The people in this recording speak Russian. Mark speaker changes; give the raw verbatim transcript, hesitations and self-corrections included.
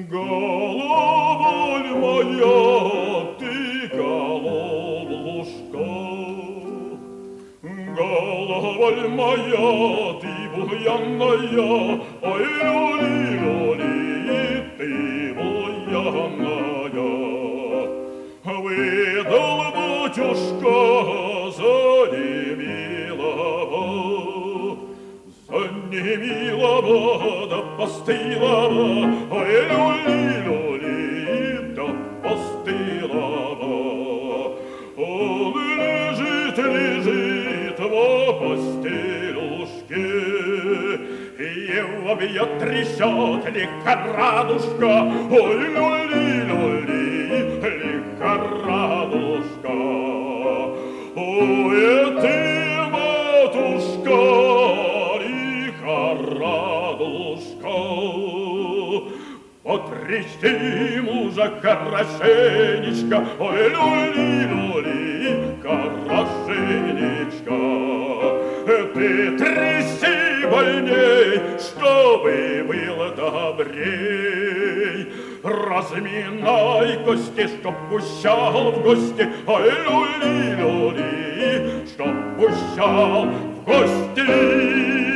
Speaker 1: Головоль моя, ты головушка, головоль моя, ты буянная, ой, люли, люли, ты буянная. Выдал батюшка за немилого, за немилого да постылого, ой, люли, люли, да постылого. Он лежит, лежит во постелюшке, его бьет, трясет лихорадушка, ой, люли, люли, лихорадушка. Ой, ты, матушка, лихорадушка, потрясти мужа хорошенечко, ой, люли, люли, хорошенечко. Ты тряси больней, чтобы было добрей. Разминай кости, чтоб пущал в гости, ой, люли, люли, чтоб пущал в гости.